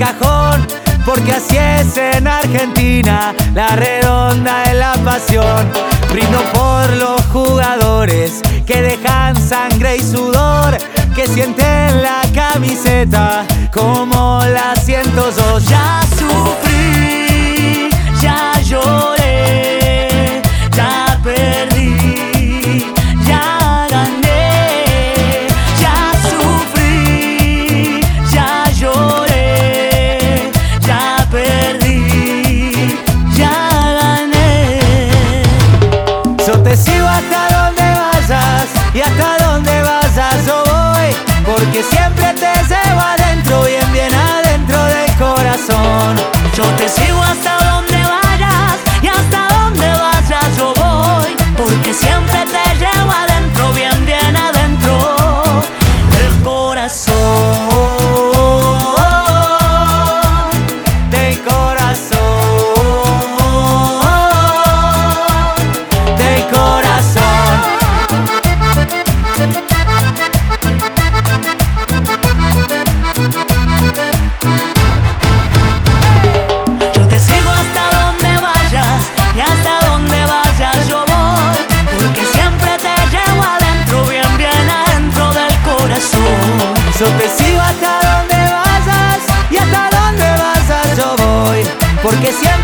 cajón, porque así es en Argentina, la redonda es la pasión. Brindo por los jugadores que dejan sangre y sudor, que sienten la camiseta como la siento yo. Ya sufrí, ya lloré, ya perdí, ya gané. Ya sufrí, ya lloré, ya perdí, ya gané. Yo te sigo hasta donde vayas y hasta donde vayas yo voy, porque siempre te llevo adentro, bien, bien adentro del corazón. Yo te sigo hasta donde vayas y hasta donde vayas yo voy, porque siempre te llevo adentro, bien, bien adentro del corazón. Del corazón. Del corazón. Yo te sigo hasta donde vayas y hasta donde vayas yo voy, porque siempre te llevo adentro, bien, bien adentro del corazón. Yo te sigo hasta donde vayas y hasta donde vayas yo voy, porque siempre